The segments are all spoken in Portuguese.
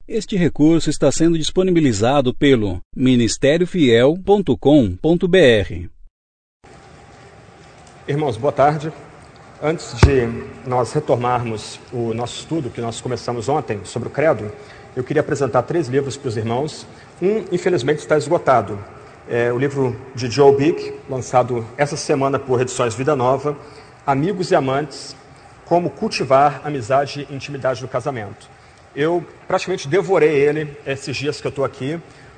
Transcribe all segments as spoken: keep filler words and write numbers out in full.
Este recurso está sendo disponibilizado pelo ministério fiel ponto com ponto br. Irmãos, boa tarde. Antes de nós retomarmos o nosso estudo que nós começamos ontem sobre o Credo, eu queria apresentar três livros para os irmãos. Um, infelizmente, está esgotado. É o livro de Joe Bick, lançado essa semana por Edições Vida Nova, Amigos e Amantes, Como Cultivar Amizade e Intimidade no Casamento. Eu praticamente devorei ele esses dias que eu estou aqui.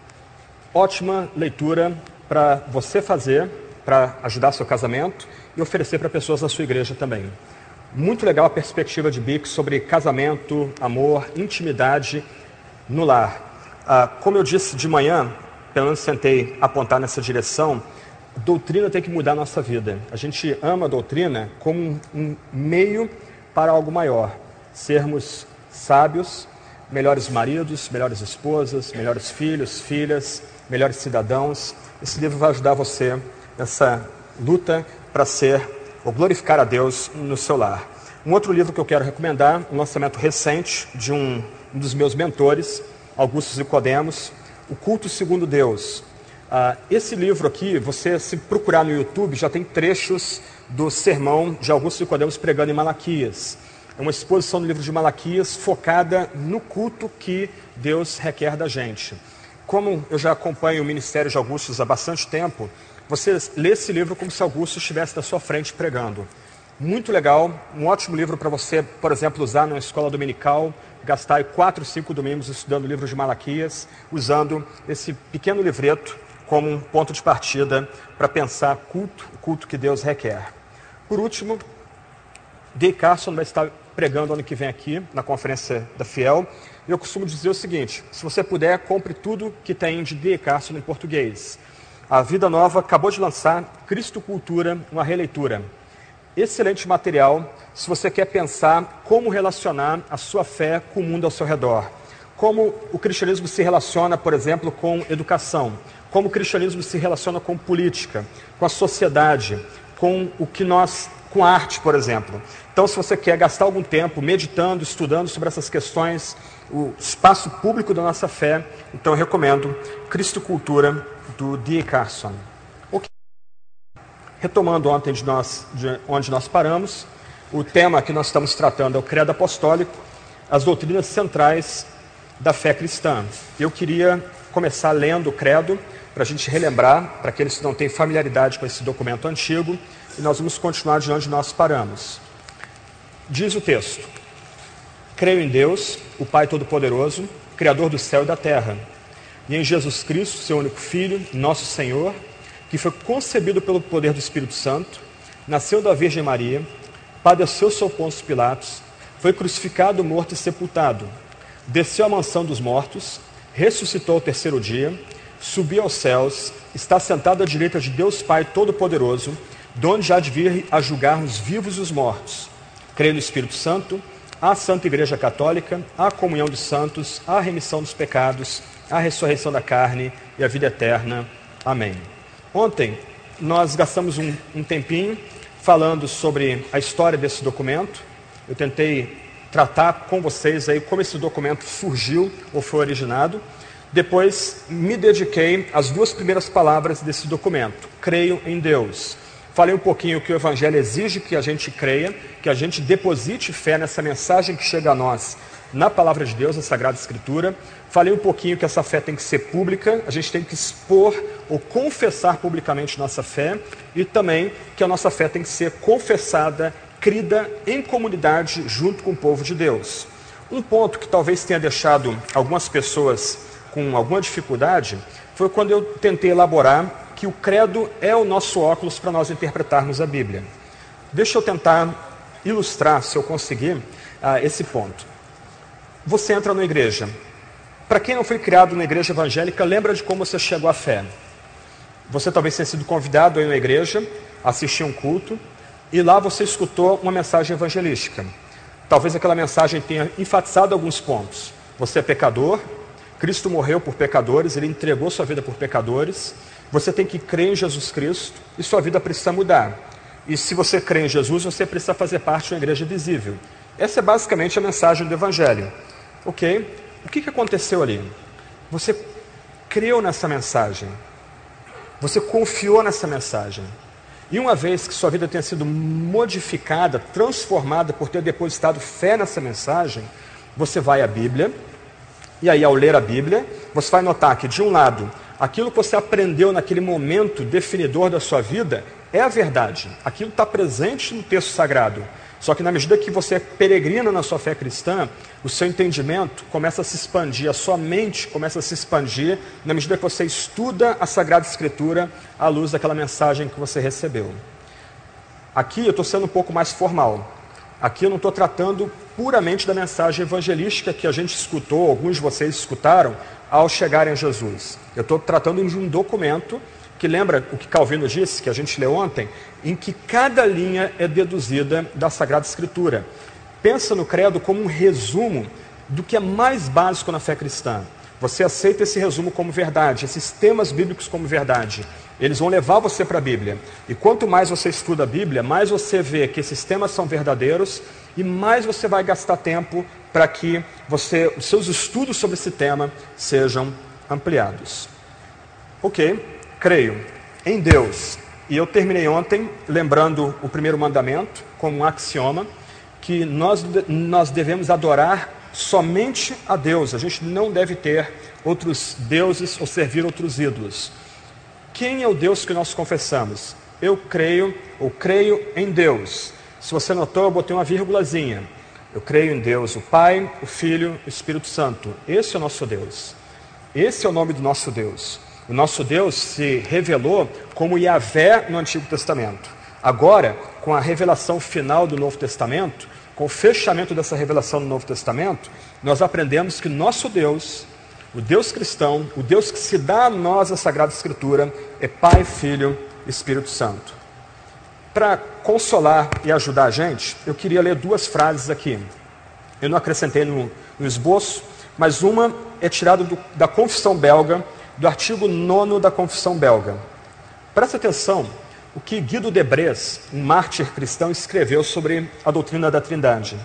Ótima leitura para você fazer, para ajudar seu casamento e oferecer para pessoas da sua igreja também. Muito legal a perspectiva de Bick sobre casamento, amor, intimidade no lar. Ah, como eu disse de manhã, pelo menos tentei apontar nessa direção, doutrina tem que mudar a nossa vida. A gente ama a doutrina como um meio para algo maior. Sermos sábios, melhores maridos, melhores esposas, melhores filhos, filhas, melhores cidadãos. Esse livro vai ajudar você nessa luta para ser ou glorificar a Deus no seu lar. Um outro livro que eu quero recomendar, um lançamento recente de um, um dos meus mentores, Augusto Nicodemos, O Culto Segundo Deus. Ah, esse livro aqui, você se procurar no YouTube, já tem trechos do sermão de Augusto Nicodemos pregando em Malaquias. É uma exposição do livro de Malaquias focada no culto que Deus requer da gente. Como eu já acompanho o ministério de Augusto há bastante tempo, você lê esse livro como se Augusto estivesse na sua frente pregando. Muito legal, um ótimo livro para você, por exemplo, usar na escola dominical, gastar quatro, cinco domingos estudando o livro de Malaquias, usando esse pequeno livreto como um ponto de partida para pensar culto, o culto que Deus requer. Por último, D. Carson vai estar pregando ano que vem aqui, na Conferência da Fiel. E eu costumo dizer o seguinte: se você puder, compre tudo que tem de D. Carson em português. A Vida Nova acabou de lançar Cristo Cultura, uma releitura. Excelente material se você quer pensar como relacionar a sua fé com o mundo ao seu redor. Como o cristianismo se relaciona, por exemplo, com educação. Como o cristianismo se relaciona com política, com a sociedade, com o que nós... com arte, por exemplo. Então, se você quer gastar algum tempo meditando, estudando sobre essas questões, o espaço público da nossa fé, então eu recomendo Cristo Cultura, do D. Carson. Okay. Retomando ontem de nós, de onde nós paramos, o tema que nós estamos tratando é o Credo Apostólico, as doutrinas centrais da fé cristã. Eu queria começar lendo o Credo, para a gente relembrar, para aqueles que não têm familiaridade com esse documento antigo, e nós vamos continuar de onde nós paramos. Diz o texto: creio em Deus, o Pai Todo-Poderoso, Criador do céu e da terra, e em Jesus Cristo, seu único Filho, nosso Senhor, que foi concebido pelo poder do Espírito Santo, nasceu da Virgem Maria, padeceu sob Pôncio Pilatos, foi crucificado, morto e sepultado, desceu à mansão dos mortos, ressuscitou ao terceiro dia, subiu aos céus, está sentado à direita de Deus Pai Todo-Poderoso, de onde há de vir a julgar os vivos e os mortos. Creio no Espírito Santo, a Santa Igreja Católica, a comunhão dos santos, a remissão dos pecados, a ressurreição da carne e a vida eterna. Amém. Ontem nós gastamos um, um tempinho falando sobre a história desse documento. Eu tentei tratar com vocês aí como esse documento surgiu ou foi originado. Depois me dediquei às duas primeiras palavras desse documento: creio em Deus. Falei um pouquinho que o Evangelho exige que a gente creia, que a gente deposite fé nessa mensagem que chega a nós na Palavra de Deus, na Sagrada Escritura. Falei um pouquinho que essa fé tem que ser pública, a gente tem que expor ou confessar publicamente nossa fé, e também que a nossa fé tem que ser confessada, crida em comunidade junto com o povo de Deus. Um ponto que talvez tenha deixado algumas pessoas com alguma dificuldade foi quando eu tentei elaborar que o credo é o nosso óculos para nós interpretarmos a Bíblia. Deixa eu tentar ilustrar, se eu conseguir, uh, esse ponto. Você entra na igreja. Para quem não foi criado na igreja evangélica, lembra de como você chegou à fé. Você talvez tenha sido convidado a ir na igreja, assistir um culto, e lá você escutou uma mensagem evangelística. Talvez aquela mensagem tenha enfatizado alguns pontos. Você é pecador, Cristo morreu por pecadores, Ele entregou sua vida por pecadores, você tem que crer em Jesus Cristo e sua vida precisa mudar. E se você crê em Jesus, você precisa fazer parte de uma igreja visível. Essa é basicamente a mensagem do Evangelho. Ok? o que, que aconteceu ali? Você creu nessa mensagem. Você confiou nessa mensagem. E uma vez que sua vida tenha sido modificada, transformada por ter depositado fé nessa mensagem, você vai à Bíblia, e aí ao ler a Bíblia, você vai notar que, de um lado, aquilo que você aprendeu naquele momento definidor da sua vida é a verdade. Aquilo está presente no texto sagrado. Só que na medida que você peregrina na sua fé cristã, o seu entendimento começa a se expandir, a sua mente começa a se expandir, na medida que você estuda a Sagrada Escritura à luz daquela mensagem que você recebeu. Aqui eu estou sendo um pouco mais formal. Aqui eu não estou tratando puramente da mensagem evangelística que a gente escutou, alguns de vocês escutaram, ao chegarem a Jesus. Eu estou tratando de um documento que lembra o que Calvino disse, que a gente leu ontem, em que cada linha é deduzida da Sagrada Escritura. Pensa no credo como um resumo do que é mais básico na fé cristã. Você aceita esse resumo como verdade, esses temas bíblicos como verdade. Eles vão levar você para a Bíblia. E quanto mais você estuda a Bíblia, mais você vê que esses temas são verdadeiros e mais você vai gastar tempo para que você, os seus estudos sobre esse tema sejam ampliados. Ok? Creio em Deus. E eu terminei ontem lembrando o primeiro mandamento como um axioma, que nós, nós devemos adorar somente a Deus. A gente não deve ter outros deuses ou servir outros ídolos. Quem é o Deus que nós confessamos? Eu creio, ou creio em Deus. Se você notou, eu botei uma vírgulazinha. Eu creio em Deus, o Pai, o Filho e o Espírito Santo. Esse é o nosso Deus. Esse é o nome do nosso Deus. O nosso Deus se revelou como Yahvé no Antigo Testamento. Agora, com a revelação final do Novo Testamento, com o fechamento dessa revelação do Novo Testamento, nós aprendemos que nosso Deus, o Deus cristão, o Deus que se dá a nós a Sagrada Escritura, é Pai, Filho e Espírito Santo. Para consolar e ajudar a gente, eu queria ler duas frases aqui. Eu não acrescentei no, no esboço, mas uma é tirada do, da Confissão Belga, do artigo nono da Confissão Belga. Presta atenção o que Guido de Brès, um mártir cristão, escreveu sobre a doutrina da Trindade.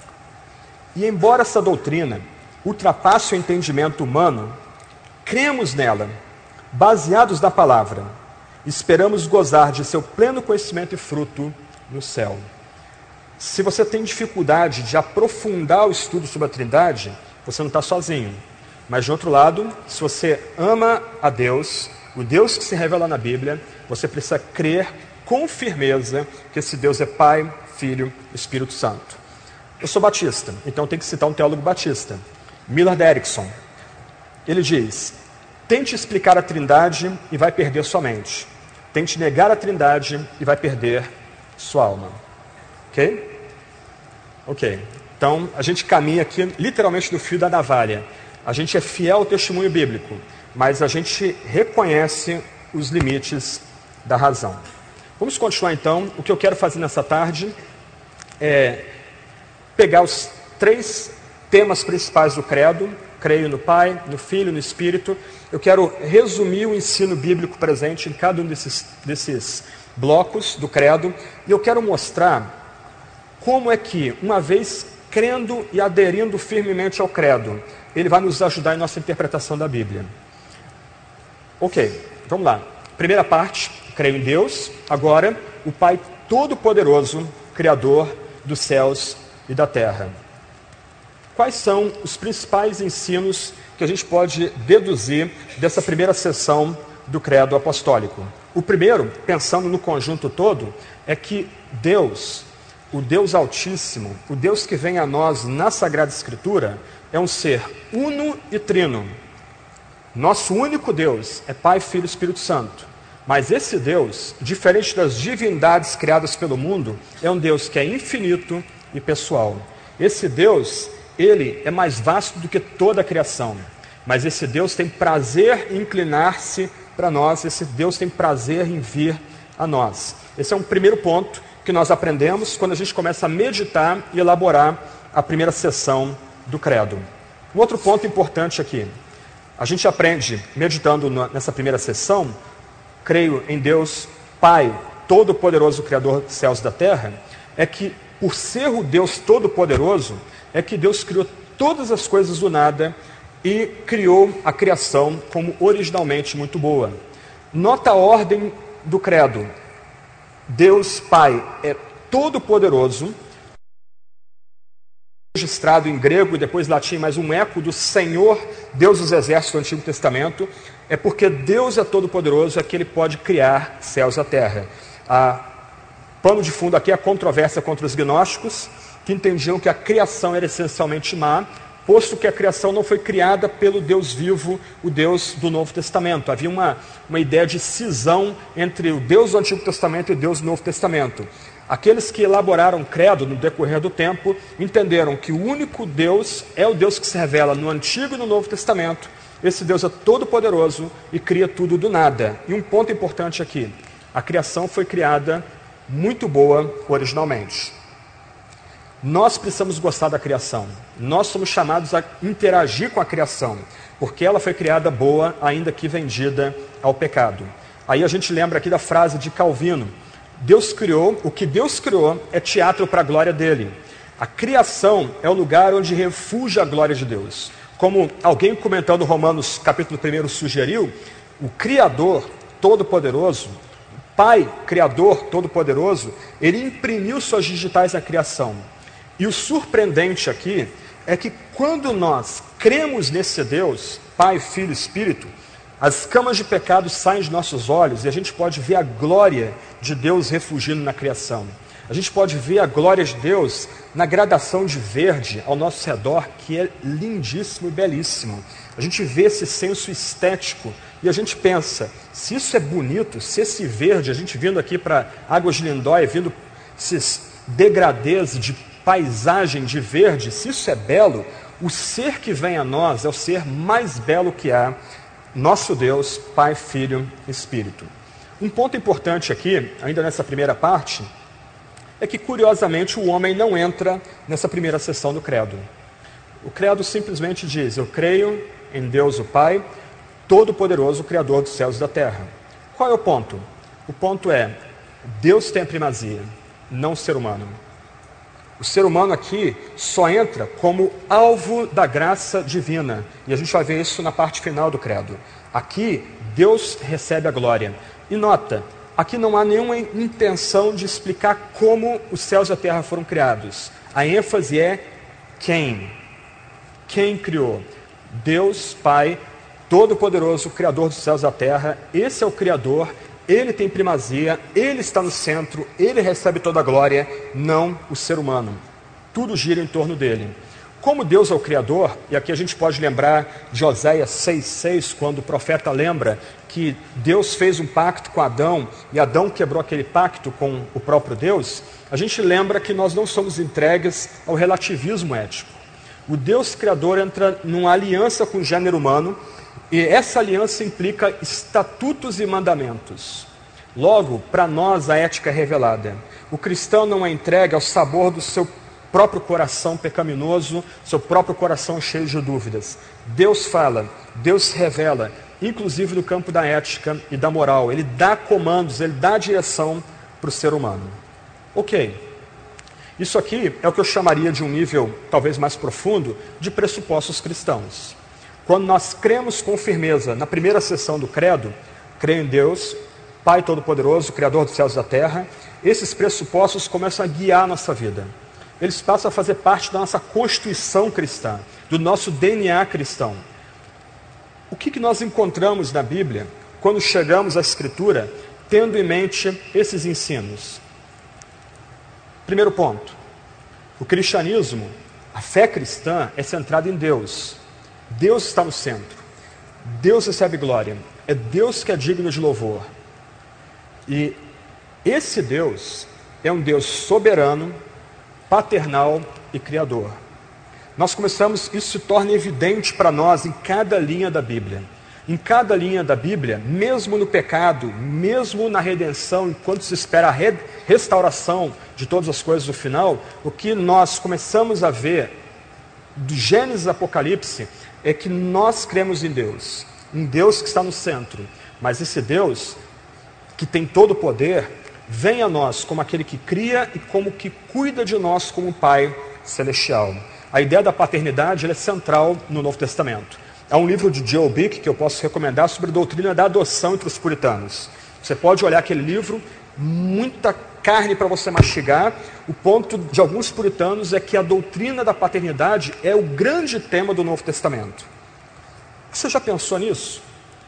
E embora essa doutrina ultrapasse o entendimento humano, cremos nela, baseados na palavra, esperamos gozar de seu pleno conhecimento e fruto no céu. Se você tem dificuldade de aprofundar o estudo sobre a Trindade, você não está sozinho. Mas, de outro lado, se você ama a Deus, o Deus que se revela na Bíblia, você precisa crer com firmeza que esse Deus é Pai, Filho e Espírito Santo. Eu sou batista, então tenho que citar um teólogo batista, Millard Erickson. Ele diz: tente explicar a Trindade e vai perder sua mente. Tente negar a Trindade e vai perder sua alma. Ok? Ok. Então, a gente caminha aqui literalmente do fio da navalha. A gente é fiel ao testemunho bíblico, mas a gente reconhece os limites da razão. Vamos continuar então. O que eu quero fazer nessa tarde é pegar os três temas principais do credo. Creio no Pai, no Filho e no Espírito. Eu quero resumir o ensino bíblico presente em cada um desses, desses blocos do credo. E eu quero mostrar como é que, uma vez crendo e aderindo firmemente ao credo, ele vai nos ajudar em nossa interpretação da Bíblia. Ok, vamos lá. Primeira parte, creio em Deus. Agora, o Pai Todo-Poderoso, Criador dos céus e da terra. Quais são os principais ensinos que a gente pode deduzir dessa primeira sessão do credo apostólico? O primeiro, pensando no conjunto todo, é que Deus, o Deus Altíssimo, o Deus que vem a nós na Sagrada Escritura, é um ser uno e trino. Nosso único Deus é Pai, Filho e Espírito Santo. Mas esse Deus, diferente das divindades criadas pelo mundo, é um Deus que é infinito e pessoal. Esse Deus, ele é mais vasto do que toda a criação. Mas esse Deus tem prazer em inclinar-se para nós, esse Deus tem prazer em vir a nós. Esse é um primeiro ponto que nós aprendemos quando a gente começa a meditar e elaborar a primeira sessão do credo. Um outro ponto importante aqui. A gente aprende, meditando nessa primeira sessão, creio em Deus Pai, Todo-Poderoso, Criador dos céus e da terra, é que, por ser o Deus Todo-Poderoso, é que Deus criou todas as coisas do nada e criou a criação como originalmente muito boa. Nota a ordem do credo. Deus Pai é todo-poderoso, registrado em grego e depois latim, mas um eco do Senhor, Deus dos exércitos do Antigo Testamento, é porque Deus é todo-poderoso, é que Ele pode criar céus e a terra. A pano de fundo aqui é a controvérsia contra os gnósticos, que entendiam que a criação era essencialmente má, posto que a criação não foi criada pelo Deus vivo, o Deus do Novo Testamento. Havia uma, uma ideia de cisão entre o Deus do Antigo Testamento e o Deus do Novo Testamento. Aqueles que elaboraram o credo no decorrer do tempo entenderam que o único Deus é o Deus que se revela no Antigo e no Novo Testamento. Esse Deus é todo-poderoso e cria tudo do nada. E um ponto importante aqui, a criação foi criada muito boa originalmente. Nós precisamos gostar da criação. Nós somos chamados a interagir com a criação, porque ela foi criada boa, ainda que vendida ao pecado. Aí a gente lembra aqui da frase de Calvino: Deus criou, o que Deus criou é teatro para a glória dele. A criação é o lugar onde refugia a glória de Deus. Como alguém comentando Romanos capítulo um sugeriu, o Criador Todo-Poderoso, o Pai Criador Todo-Poderoso, ele imprimiu suas digitais na criação. E o surpreendente aqui é que quando nós cremos nesse Deus, Pai, Filho e Espírito, as camas de pecado saem de nossos olhos e a gente pode ver a glória de Deus refugindo na criação. A gente pode ver a glória de Deus na gradação de verde ao nosso redor, que é lindíssimo e belíssimo. A gente vê esse senso estético e a gente pensa, se isso é bonito, se esse verde, a gente vindo aqui para Águas de Lindóia, vendo esses degradês de paisagem de verde, se isso é belo, o ser que vem a nós é o ser mais belo que há, nosso Deus, Pai, Filho e Espírito. Um ponto importante aqui, ainda nessa primeira parte, é que curiosamente o homem não entra nessa primeira sessão do credo. O credo simplesmente diz, eu creio em Deus o Pai, Todo-Poderoso, Criador dos céus e da terra. Qual é o ponto? O ponto é, Deus tem a primazia, não o ser humano. O ser humano aqui só entra como alvo da graça divina. E a gente vai ver isso na parte final do credo. Aqui, Deus recebe a glória. E nota, aqui não há nenhuma intenção de explicar como os céus e a terra foram criados. A ênfase é quem? Quem criou? Deus, Pai, Todo-Poderoso, Criador dos céus e da terra. Esse é o Criador. Ele tem primazia, Ele está no centro, Ele recebe toda a glória, não o ser humano. Tudo gira em torno dele. Como Deus é o Criador, e aqui a gente pode lembrar de Oséias seis, seis, quando o profeta lembra que Deus fez um pacto com Adão, e Adão quebrou aquele pacto com o próprio Deus, a gente lembra que nós não somos entregues ao relativismo ético. O Deus Criador entra numa aliança com o gênero humano, e essa aliança implica estatutos e mandamentos. Logo, para nós a ética é revelada. O cristão não é entregue ao sabor do seu próprio coração pecaminoso, seu próprio coração cheio de dúvidas. Deus fala, Deus revela, inclusive no campo da ética e da moral. Ele dá comandos, Ele dá direção para o ser humano. Ok, isso aqui é o que eu chamaria de um nível talvez mais profundo de pressupostos cristãos. Quando nós cremos com firmeza na primeira sessão do credo, creio em Deus, Pai Todo-Poderoso, Criador dos céus e da terra, esses pressupostos começam a guiar a nossa vida. Eles passam a fazer parte da nossa constituição cristã, do nosso D N A cristão. O que, que nós encontramos na Bíblia quando chegamos à Escritura, tendo em mente esses ensinos? Primeiro ponto, o cristianismo, a fé cristã é centrada em Deus. Deus está no centro, Deus recebe glória, é Deus que é digno de louvor. E esse Deus é um Deus soberano, paternal e criador. Nós começamos, isso se torna evidente para nós em cada linha da Bíblia. Em cada linha da Bíblia, mesmo no pecado, mesmo na redenção, enquanto se espera a re- restauração de todas as coisas no final, o que nós começamos a ver do Gênesis ao Apocalipse é que nós cremos em Deus, um Deus que está no centro, mas esse Deus, que tem todo o poder, vem a nós como aquele que cria e como que cuida de nós como um Pai celestial. a ideia da paternidade ela é central no Novo Testamento. Há um livro de Joe Bick que eu posso recomendar sobre a doutrina da adoção entre os puritanos. Você pode olhar aquele livro, muita carne para você mastigar. O ponto de alguns puritanos é que a doutrina da paternidade é o grande tema do Novo Testamento. Você já pensou nisso?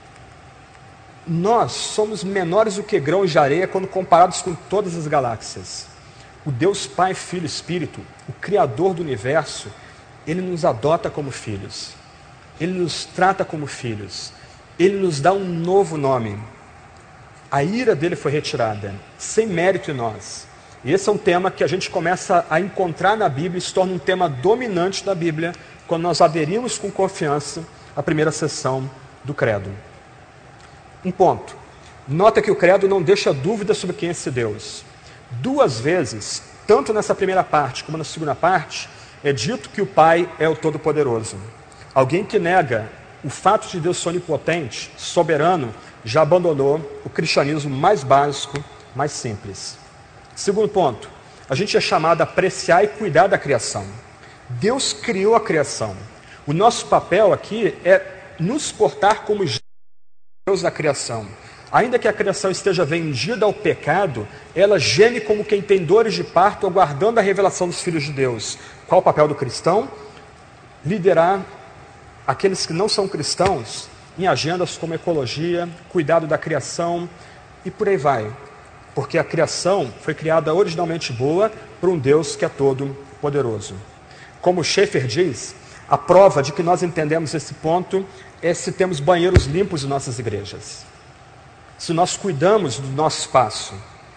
Nós somos menores do que grãos de areia quando comparados com todas as galáxias. O Deus Pai, Filho e Espírito, o Criador do universo, Ele nos adota como filhos. Ele nos trata como filhos. Ele nos dá um novo nome. A ira dele foi retirada, sem mérito em nós. E esse é um tema que a gente começa a encontrar na Bíblia e se torna um tema dominante da Bíblia quando nós aderimos com confiança à primeira sessão do credo. Um ponto. Nota que o credo não deixa dúvida sobre quem é esse Deus. Duas vezes, tanto nessa primeira parte como na segunda parte, é dito que o Pai é o Todo-Poderoso. Alguém que nega o fato de Deus ser onipotente, soberano, já abandonou o cristianismo mais básico, mais simples. Segundo ponto, a gente é chamado a apreciar e cuidar da criação. Deus criou a criação. O nosso papel aqui é nos portar como Deus da criação. Ainda que a criação esteja vendida ao pecado, ela geme como quem tem dores de parto, aguardando a revelação dos filhos de Deus. Qual o papel do cristão? Liderar aqueles que não são cristãos em agendas como ecologia, cuidado da criação e por aí vai. Porque a criação foi criada originalmente boa por um Deus que é todo poderoso. Como Schaeffer diz, a prova de que nós entendemos esse ponto é se temos banheiros limpos em nossas igrejas. Se nós cuidamos do nosso espaço.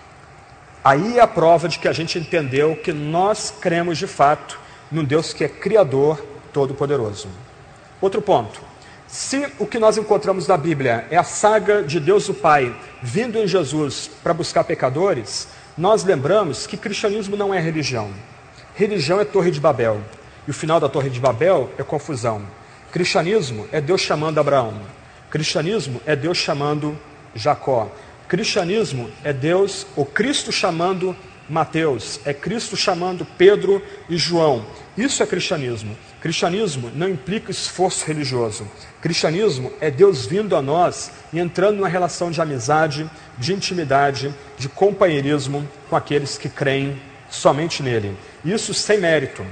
Aí é a prova de que a gente entendeu que nós cremos de fato num Deus que é Criador Todo-Poderoso. Outro ponto. Se o que nós encontramos na Bíblia é a saga de Deus o Pai vindo em Jesus para buscar pecadores, nós lembramos que cristianismo não é religião. Religião é Torre de Babel. E o final da Torre de Babel é confusão. Cristianismo é Deus chamando Abraão. Cristianismo é Deus chamando Jacó. Cristianismo é Deus, ou Cristo chamando Mateus. É Cristo chamando Pedro e João. Isso é cristianismo. Cristianismo não implica esforço religioso. Cristianismo é Deus vindo a nós e entrando numa relação de amizade, de intimidade, de companheirismo com aqueles que creem somente nele. Isso sem mérito.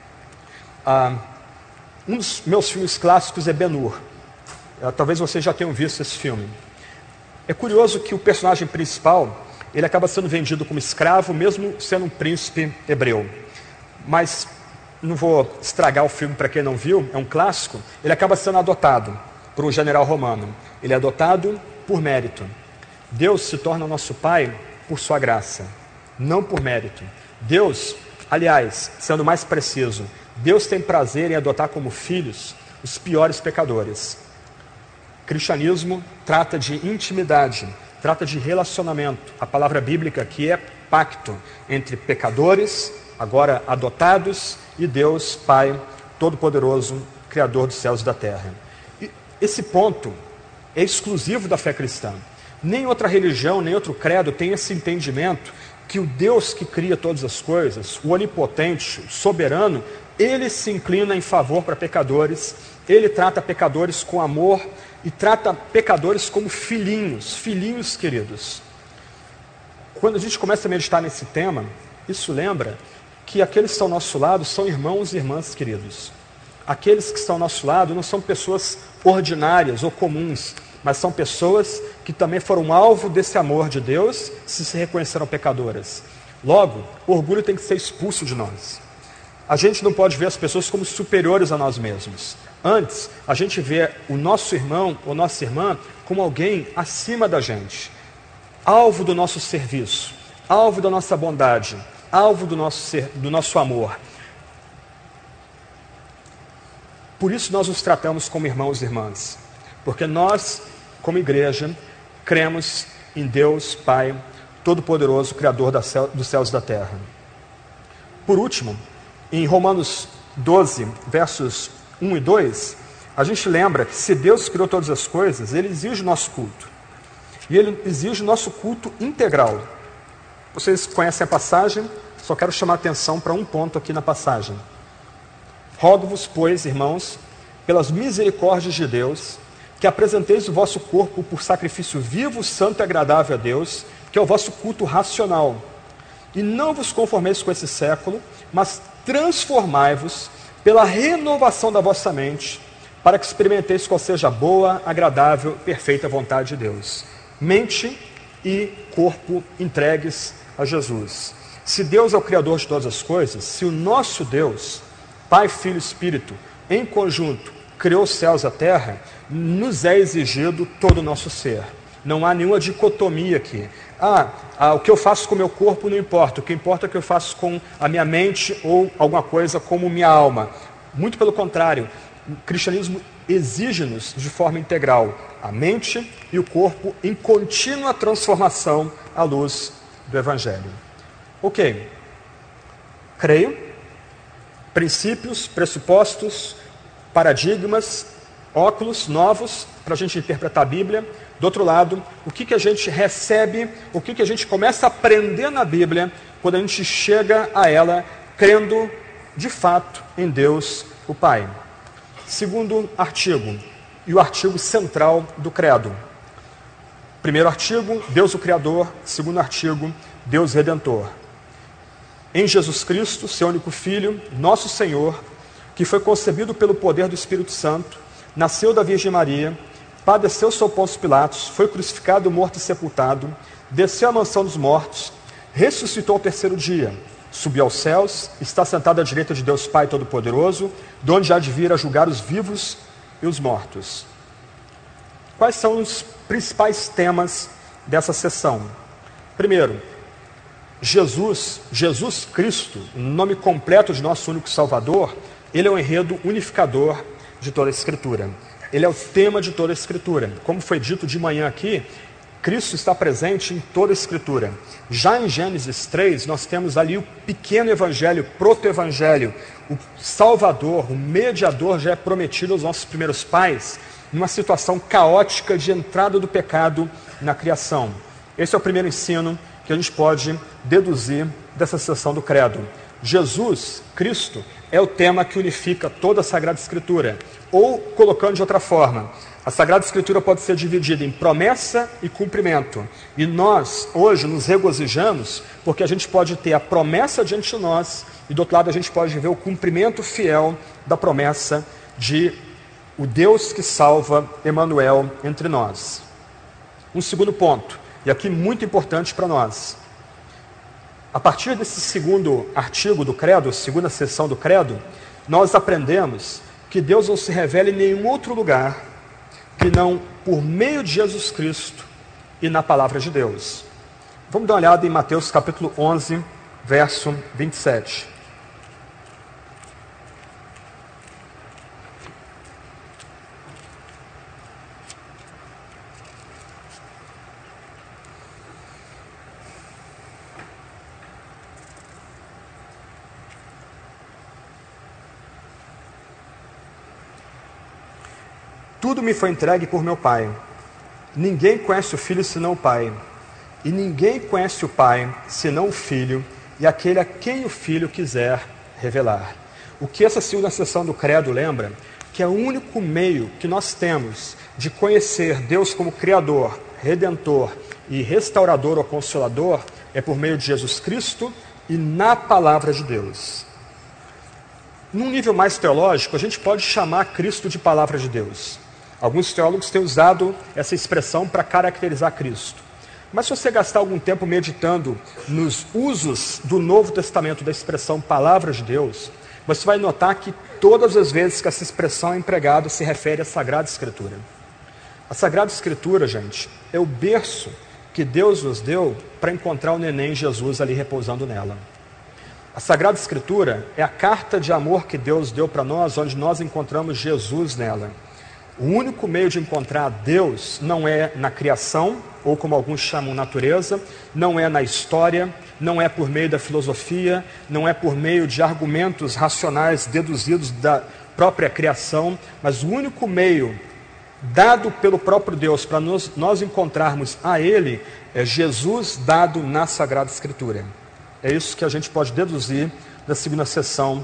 Ah, um dos meus filmes clássicos é Ben-Hur. Ah, talvez vocês já tenham visto esse filme. É curioso que o personagem principal, ele acaba sendo vendido como escravo, mesmo sendo um príncipe hebreu. Mas não vou estragar o filme para quem não viu, é um clássico. Ele acaba sendo adotado por um general romano. Ele é adotado por mérito. Deus se torna nosso pai por sua graça, não por mérito. Deus, aliás, sendo mais preciso, Deus tem prazer em adotar como filhos os piores pecadores. Cristianismo trata de intimidade, trata de relacionamento. A palavra bíblica aqui é pacto entre pecadores, agora adotados, e Deus, Pai Todo-Poderoso, Criador dos céus e da terra. E esse ponto é exclusivo da fé cristã. Nem outra religião, nem outro credo tem esse entendimento que o Deus que cria todas as coisas, o onipotente, o soberano, ele se inclina em favor para pecadores, ele trata pecadores com amor e trata pecadores como filhinhos, filhinhos queridos. Quando a gente começa a meditar nesse tema, isso lembra que aqueles que estão ao nosso lado são irmãos e irmãs queridos. Aqueles que estão ao nosso lado não são pessoas ordinárias ou comuns, mas são pessoas que também foram alvo desse amor de Deus, se se reconheceram pecadoras. Logo, o orgulho tem que ser expulso de nós. A gente não pode ver as pessoas como superiores a nós mesmos. Antes, a gente vê o nosso irmão ou nossa irmã como alguém acima da gente, alvo do nosso serviço, alvo da nossa bondade, alvo do nosso, ser, do nosso amor. Por isso nós nos tratamos como irmãos e irmãs, porque nós, como igreja, cremos em Deus Pai Todo-Poderoso, Criador dos céus e da terra. Por último, em Romanos doze, versos um e dois, a gente lembra que se Deus criou todas as coisas, Ele exige o nosso culto. E Ele exige o nosso culto integral. Vocês conhecem a passagem, só quero chamar a atenção para um ponto aqui na passagem. Rogo-vos, pois, irmãos, pelas misericórdias de Deus, que apresenteis o vosso corpo por sacrifício vivo, santo e agradável a Deus, que é o vosso culto racional. E não vos conformeis com esse século, mas transformai-vos pela renovação da vossa mente, para que experimenteis qual seja a boa, agradável, perfeita vontade de Deus. Mente e corpo entregues a Jesus. Se Deus é o Criador de todas as coisas, se o nosso Deus, Pai, Filho e Espírito, em conjunto, criou os céus e a terra, nos é exigido todo o nosso ser. Não há nenhuma dicotomia aqui. Ah, ah, o que eu faço com o meu corpo não importa. O que importa é o que eu faço com a minha mente ou alguma coisa como minha alma. Muito pelo contrário, o cristianismo exige-nos de forma integral a mente e o corpo em contínua transformação à luz do Evangelho. Ok. Creio. Princípios, pressupostos, paradigmas, óculos novos para a gente interpretar a Bíblia. Do outro lado, o que, que a gente recebe, o que, que a gente começa a aprender na Bíblia quando a gente chega a ela crendo de fato em Deus, o Pai. Segundo artigo, e o artigo central do credo. Primeiro artigo, Deus o Criador. Segundo artigo, Deus Redentor. Em Jesus Cristo, seu único Filho, nosso Senhor, que foi concebido pelo poder do Espírito Santo, nasceu da Virgem Maria, padeceu sob Pôncio Pilatos, foi crucificado, morto e sepultado, desceu à mansão dos mortos, ressuscitou ao terceiro dia, subiu aos céus, está sentado à direita de Deus Pai Todo-Poderoso, de onde há de vir a julgar os vivos e os mortos. Quais são os principais temas dessa sessão? Primeiro, Jesus, Jesus Cristo, o nome completo de nosso único Salvador, ele é o enredo unificador de toda a Escritura. Ele é o tema de toda a Escritura. Como foi dito de manhã aqui, Cristo está presente em toda a Escritura. Já em Gênesis três, nós temos ali o pequeno evangelho, proto-evangelho. O Salvador, o mediador já é prometido aos nossos primeiros pais, numa situação caótica de entrada do pecado na criação. Esse é o primeiro ensino que a gente pode deduzir dessa sessão do credo. Jesus, Cristo, é o tema que unifica toda a Sagrada Escritura. Ou, colocando de outra forma, a Sagrada Escritura pode ser dividida em promessa e cumprimento. E nós, hoje, nos regozijamos porque a gente pode ter a promessa diante de nós e, do outro lado, a gente pode ver o cumprimento fiel da promessa de o Deus que salva, Emanuel, entre nós. Um segundo ponto, e aqui muito importante para nós. A partir desse segundo artigo do credo, segunda seção do credo, nós aprendemos que Deus não se revela em nenhum outro lugar que não por meio de Jesus Cristo e na palavra de Deus. Vamos dar uma olhada em Mateus capítulo onze, verso vinte e sete. Tudo me foi entregue por meu Pai. Ninguém conhece o Filho senão o Pai. E ninguém conhece o Pai senão o Filho e aquele a quem o Filho quiser revelar. O que essa segunda sessão do credo lembra? Que é o único meio que nós temos de conhecer Deus como Criador, Redentor e Restaurador ou Consolador é por meio de Jesus Cristo e na Palavra de Deus. Num nível mais teológico, a gente pode chamar Cristo de Palavra de Deus. Alguns teólogos têm usado essa expressão para caracterizar Cristo. Mas se você gastar algum tempo meditando nos usos do Novo Testamento da expressão Palavra de Deus, você vai notar que todas as vezes que essa expressão é empregada se refere à Sagrada Escritura. A Sagrada Escritura, gente, é o berço que Deus nos deu para encontrar o neném Jesus ali repousando nela. A Sagrada Escritura é a carta de amor que Deus deu para nós, onde nós encontramos Jesus nela. O único meio de encontrar Deus não é na criação, ou como alguns chamam natureza, não é na história, não é por meio da filosofia, não é por meio de argumentos racionais deduzidos da própria criação, mas o único meio dado pelo próprio Deus para nós, nós encontrarmos a Ele é Jesus dado na Sagrada Escritura. É isso que a gente pode deduzir da segunda sessão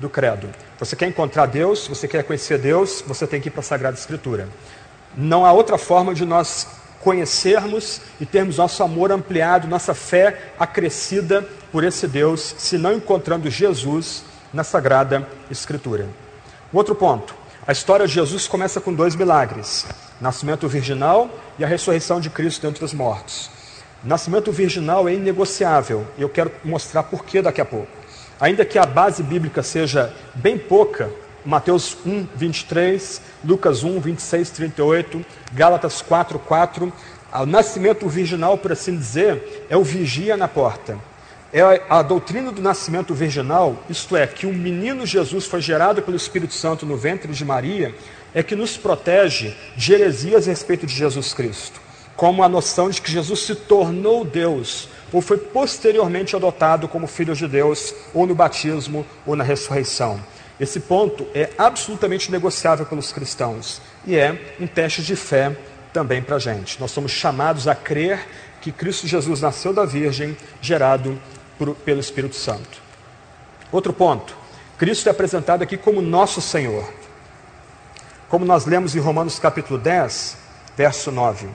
do credo. Você quer encontrar Deus, você quer conhecer Deus, você tem que ir para a Sagrada Escritura. Não há outra forma de nós conhecermos e termos nosso amor ampliado, nossa fé acrescida por esse Deus, se não encontrando Jesus na Sagrada Escritura. Outro ponto, a história de Jesus começa com dois milagres: nascimento virginal e a ressurreição de Cristo dentre os mortos. Nascimento virginal é inegociável, e eu quero mostrar por que daqui a pouco. Ainda que a base bíblica seja bem pouca, Mateus um, vinte e três, Lucas um, vinte e seis, trinta e oito, Gálatas quatro, quatro, o nascimento virginal, por assim dizer, é o vigia na porta. É a doutrina do nascimento virginal, isto é, que o menino Jesus foi gerado pelo Espírito Santo no ventre de Maria, é que nos protege de heresias a respeito de Jesus Cristo, como a noção de que Jesus se tornou Deus, ou foi posteriormente adotado como filho de Deus, ou no batismo, ou na ressurreição. Esse ponto é absolutamente negociável pelos cristãos, e é um teste de fé também para a gente. Nós somos chamados a crer que Cristo Jesus nasceu da Virgem, gerado por, pelo Espírito Santo. Outro ponto, Cristo é apresentado aqui como nosso Senhor. Como nós lemos em Romanos capítulo dez, verso nove.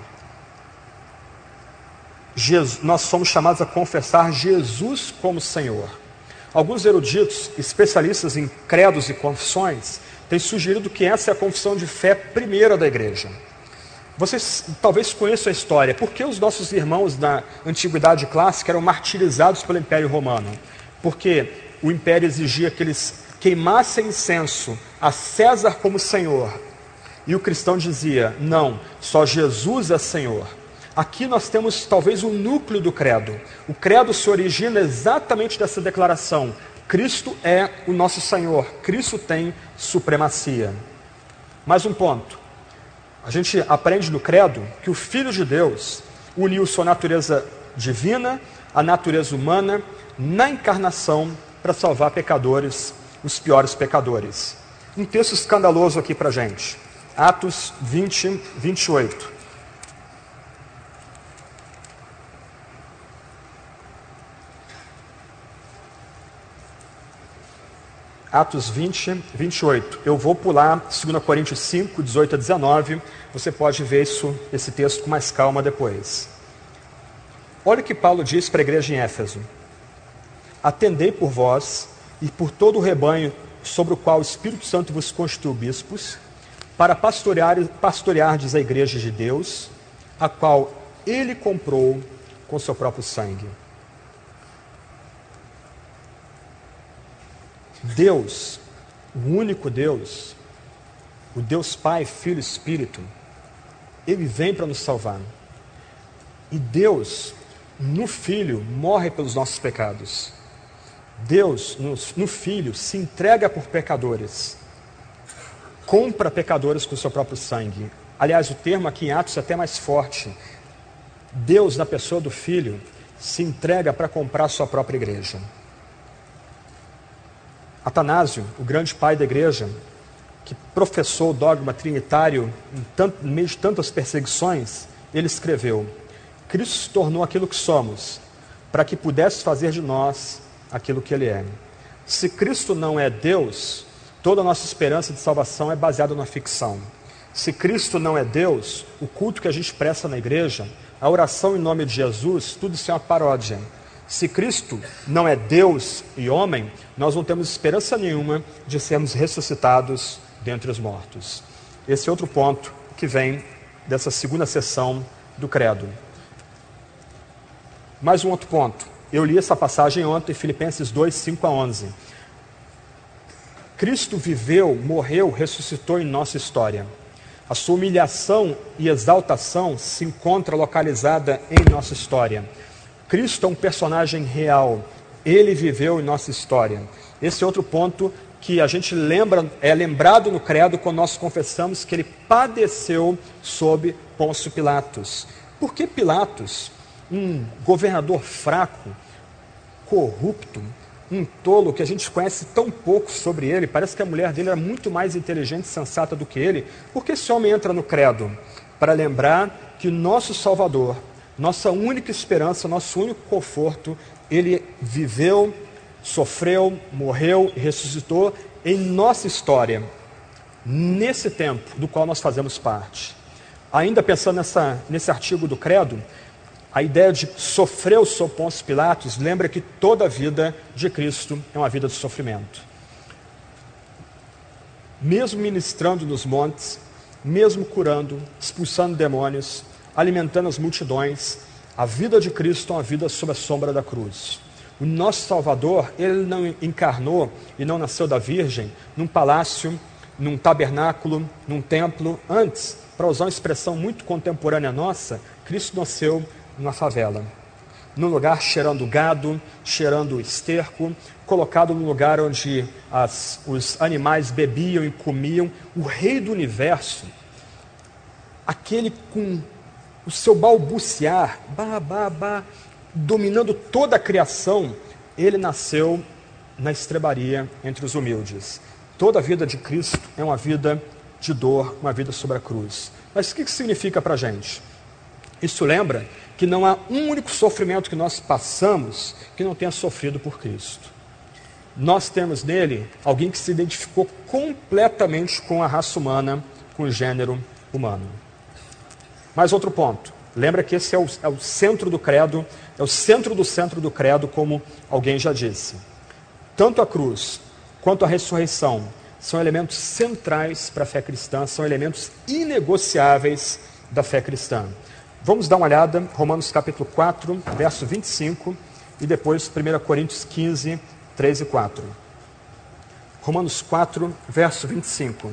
Jesus, nós somos chamados a confessar Jesus como Senhor. Alguns eruditos, especialistas em credos e confissões, têm sugerido que essa é a confissão de fé primeira da igreja. Vocês talvez conheçam a história. Por que os nossos irmãos da Antiguidade Clássica eram martirizados pelo Império Romano? Porque o Império exigia que eles queimassem incenso a César como Senhor. E o cristão dizia, não, só Jesus é Senhor. Aqui nós temos talvez o núcleo do credo. O credo se origina exatamente dessa declaração: Cristo é o nosso Senhor, Cristo tem supremacia. Mais um ponto. A gente aprende no credo que o Filho de Deus uniu sua natureza divina à natureza humana na encarnação para salvar pecadores, os piores pecadores. Um texto escandaloso aqui para a gente. Atos vinte, vinte e oito. Atos vinte, vinte e oito. Eu vou pular dois Coríntios cinco, dezoito a dezenove. Você pode ver isso, esse texto com mais calma depois. Olha o que Paulo diz para a igreja em Éfeso. Atendei por vós e por todo o rebanho sobre o qual o Espírito Santo vos constituiu bispos, para pastorear, pastoreardes a igreja de Deus, a qual ele comprou com seu próprio sangue. Deus, o único Deus, o Deus Pai, Filho e Espírito, Ele vem para nos salvar. E Deus, no Filho, morre pelos nossos pecados. Deus, no, no Filho, se entrega por pecadores. Compra pecadores com o seu próprio sangue. Aliás, o termo aqui em Atos é até mais forte. Deus, na pessoa do Filho, se entrega para comprar a sua própria igreja. Atanásio, o grande pai da igreja, que professou o dogma trinitário em, tanto, em meio de tantas perseguições, ele escreveu: Cristo se tornou aquilo que somos, para que pudesse fazer de nós aquilo que Ele é. Se Cristo não é Deus, toda a nossa esperança de salvação é baseada na ficção. Se Cristo não é Deus, o culto que a gente presta na igreja, a oração em nome de Jesus, tudo isso é uma paródia. Se Cristo não é Deus e homem, nós não temos esperança nenhuma de sermos ressuscitados dentre os mortos. Esse é outro ponto que vem dessa segunda sessão do credo. Mais um outro ponto. Eu li essa passagem ontem, Filipenses dois, cinco a onze. Cristo viveu, morreu, ressuscitou em nossa história. A sua humilhação e exaltação se encontra localizada em nossa história. Cristo é um personagem real. Ele viveu em nossa história. Esse é outro ponto que a gente lembra, é lembrado no credo quando nós confessamos que ele padeceu sob Pôncio Pilatos. Por que Pilatos, um governador fraco, corrupto, um tolo que a gente conhece tão pouco sobre ele, parece que a mulher dele era muito mais inteligente e sensata do que ele, por que esse homem entra no credo? Para lembrar que nosso Salvador, nossa única esperança, nosso único conforto, ele viveu sofreu, morreu e ressuscitou em nossa história, nesse tempo do qual nós fazemos parte. Ainda pensando nessa, nesse artigo do Credo, a ideia de sofreu sob Pôncio Pilatos lembra que toda a vida de Cristo é uma vida de sofrimento. Mesmo ministrando nos montes, mesmo curando, expulsando demônios, alimentando as multidões, a vida de Cristo é uma vida sob a sombra da cruz. O nosso Salvador, ele não encarnou e não nasceu da Virgem num palácio, num tabernáculo, num templo. Antes, para usar uma expressão muito contemporânea nossa, Cristo nasceu numa favela, num lugar cheirando gado, cheirando esterco, colocado num lugar onde as, os animais bebiam e comiam. O Rei do Universo, aquele com o seu balbuciar, bah, bah, bah, dominando toda a criação, ele nasceu na estrebaria entre os humildes. Toda a vida de Cristo é uma vida de dor, uma vida sobre a cruz. Mas o que isso significa para a gente? Isso lembra que não há um único sofrimento que nós passamos que não tenha sofrido por Cristo. Nós temos nele alguém que se identificou completamente com a raça humana, com o gênero humano. Mais outro ponto. Lembra que esse é o, é o centro do credo, é o centro do centro do credo, como alguém já disse. Tanto a cruz quanto a ressurreição são elementos centrais para a fé cristã, são elementos inegociáveis da fé cristã. Vamos dar uma olhada, Romanos capítulo quatro, verso vinte e cinco, e depois primeira Coríntios quinze, três e quatro. Romanos quatro, verso vinte e cinco.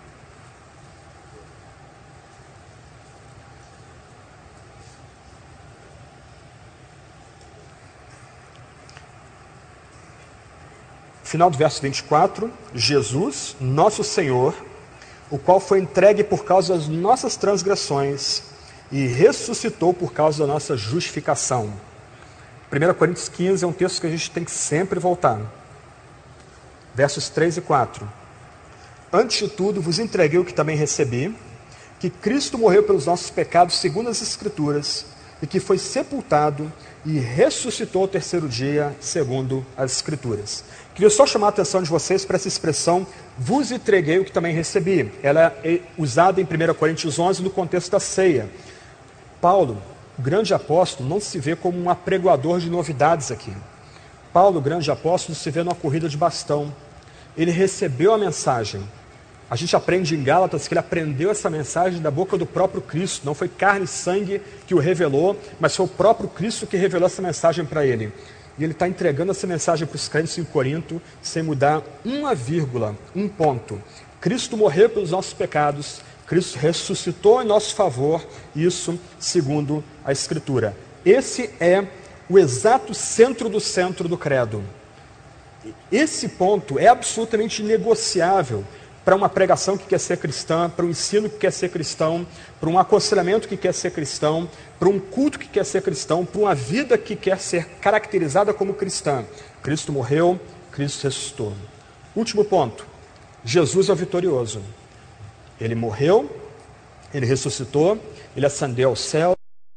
Final do verso vinte e quatro, Jesus, nosso Senhor, o qual foi entregue por causa das nossas transgressões e ressuscitou por causa da nossa justificação. primeira Coríntios quinze é um texto que a gente tem que sempre voltar. Versos três e quatro. Antes de tudo, vos entreguei o que também recebi, que Cristo morreu pelos nossos pecados segundo as Escrituras, e que foi sepultado e ressuscitou ao terceiro dia, segundo as Escrituras. Queria só chamar a atenção de vocês para essa expressão, vos entreguei o que também recebi. Ela é usada em primeira Coríntios onze no contexto da ceia. Paulo, o grande apóstolo, não se vê como um apregoador de novidades aqui. Paulo, o grande apóstolo, se vê numa corrida de bastão. Ele recebeu a mensagem. A gente aprende em Gálatas que ele aprendeu essa mensagem da boca do próprio Cristo. Não foi carne e sangue que o revelou, mas foi o próprio Cristo que revelou essa mensagem para ele. E ele está entregando essa mensagem para os crentes em Corinto, sem mudar uma vírgula, um ponto. Cristo morreu pelos nossos pecados, Cristo ressuscitou em nosso favor, isso segundo a Escritura. Esse é o exato centro do centro do credo. Esse ponto é absolutamente inegociável para uma pregação que quer ser cristã, para um ensino que quer ser cristão, para um aconselhamento que quer ser cristão, para um culto que quer ser cristão, para uma vida que quer ser caracterizada como cristã. Cristo morreu, Cristo ressuscitou. Último ponto, Jesus é o vitorioso. Ele morreu, ele ressuscitou, ele ascendeu ao céu,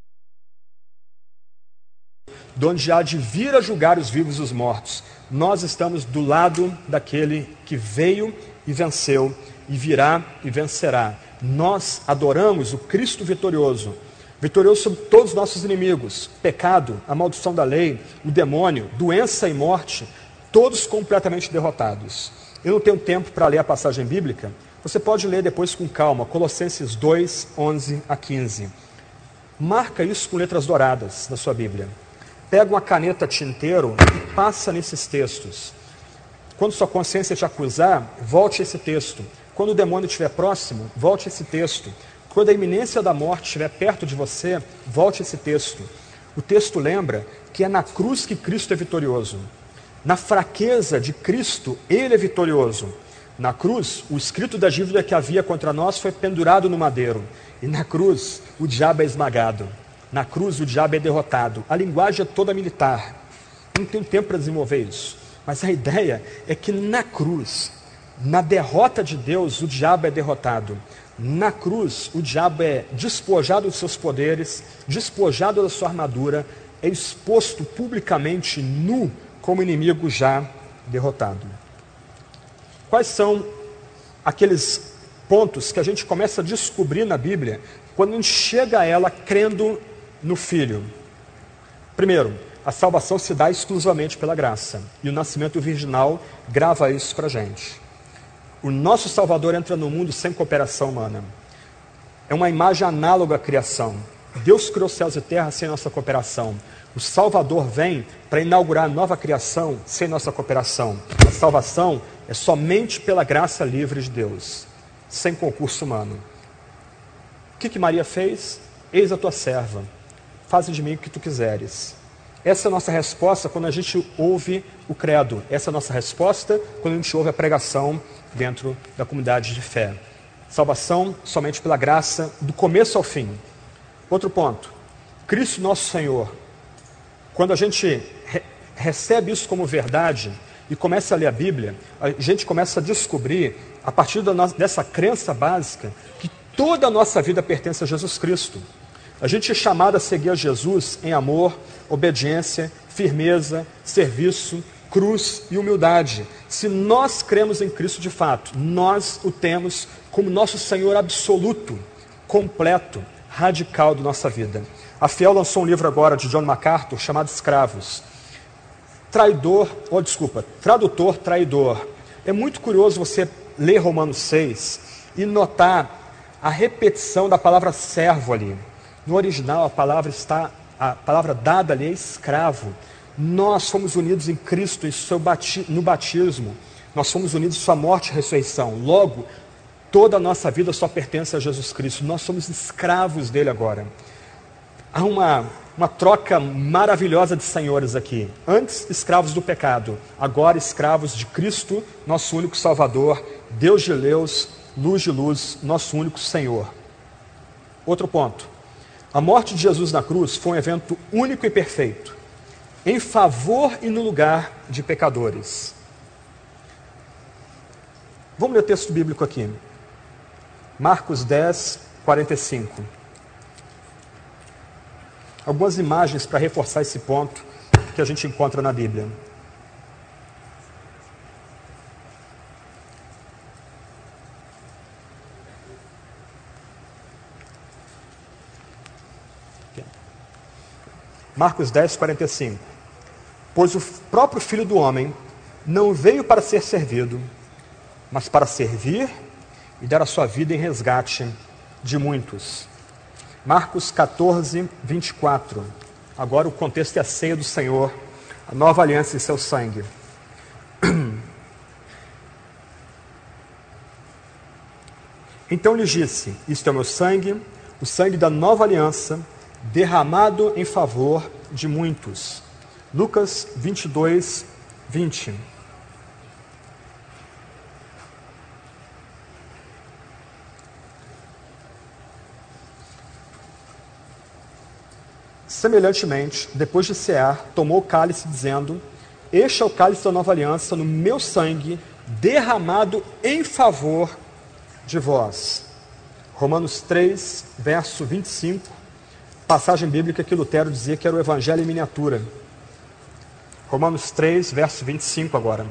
de onde há de vir a julgar os vivos e os mortos. Nós estamos do lado daquele que veio e venceu, e virá e vencerá. Nós adoramos o Cristo vitorioso, vitorioso sobre todos os nossos inimigos, pecado, a maldição da lei, o demônio, doença e morte, todos completamente derrotados. Eu não tenho tempo para ler a passagem bíblica, você pode ler depois com calma, Colossenses dois, onze a quinze. Marca isso com letras douradas na sua Bíblia. Pega uma caneta tinteiro e passa nesses textos. Quando sua consciência te acusar, volte a esse texto. Quando o demônio estiver próximo, volte a esse texto. Quando a iminência da morte estiver perto de você, volte a esse texto. O texto lembra que é na cruz que Cristo é vitorioso. Na fraqueza de Cristo, Ele é vitorioso. Na cruz, o escrito da dívida que havia contra nós foi pendurado no madeiro. E na cruz, o diabo é esmagado. Na cruz, o diabo é derrotado. A linguagem é toda militar. Não tenho tempo para desenvolver isso. Mas a ideia é que na cruz, na derrota de Deus, o diabo é derrotado. Na cruz, o diabo é despojado dos seus poderes, despojado da sua armadura, é exposto publicamente nu como inimigo já derrotado. Quais são aqueles pontos que a gente começa a descobrir na Bíblia quando a gente chega a ela crendo no Filho? Primeiro, a salvação se dá exclusivamente pela graça, e o nascimento virginal grava isso para a gente. O nosso Salvador entra no mundo sem cooperação humana. É uma imagem análoga à criação. Deus criou céus e terra sem nossa cooperação. O Salvador vem para inaugurar a nova criação sem nossa cooperação. A salvação é somente pela graça livre de Deus, sem concurso humano. O que, que Maria fez? Eis a tua serva, faze de mim o que tu quiseres. Essa é a nossa resposta quando a gente ouve o credo. Essa é a nossa resposta quando a gente ouve a pregação dentro da comunidade de fé. Salvação somente pela graça, do começo ao fim. Outro ponto, Cristo nosso Senhor. Quando a gente re- recebe isso como verdade e começa a ler a Bíblia, a gente começa a descobrir, a partir da nossa, dessa crença básica, que toda a nossa vida pertence a Jesus Cristo. A gente é chamado a seguir a Jesus em amor, obediência, firmeza, serviço, cruz e humildade. Se nós cremos em Cristo de fato, nós o temos como nosso Senhor absoluto, completo, radical da nossa vida. A Fiel lançou um livro agora de John MacArthur chamado Escravos. Traidor, ou oh, desculpa, tradutor traidor. É muito curioso você ler Romanos seis e notar a repetição da palavra servo ali. No original a palavra está, a palavra dada ali é escravo. Nós fomos unidos em Cristo em seu bati- no batismo. Nós fomos unidos em sua morte e ressurreição. Logo, toda a nossa vida só pertence a Jesus Cristo. Nós somos escravos dele agora. Há uma, uma troca maravilhosa de senhores aqui. Antes, escravos do pecado. Agora, escravos de Cristo, nosso único Salvador. Deus de Deus, luz de luz, nosso único Senhor. Outro ponto. A morte de Jesus na cruz foi um evento único e perfeito, em favor e no lugar de pecadores. Vamos ler o texto bíblico aqui. Marcos dez, quarenta e cinco. Algumas imagens para reforçar esse ponto que a gente encontra na Bíblia. Marcos dez, quarenta e cinco. Pois o próprio Filho do Homem não veio para ser servido, mas para servir e dar a sua vida em resgate de muitos. Marcos catorze, vinte e quatro. Agora o contexto é a ceia do Senhor, a nova aliança em seu sangue. Então lhes disse: isto é o meu sangue, o sangue da nova aliança, derramado em favor de muitos. Lucas vinte e dois, vinte. Semelhantemente, depois de cear, tomou o cálice, dizendo: este é o cálice da nova aliança no meu sangue, derramado em favor de vós. Romanos três, verso vinte e cinco, passagem bíblica que Lutero dizia que era o evangelho em miniatura. Romanos três, verso vinte e cinco agora.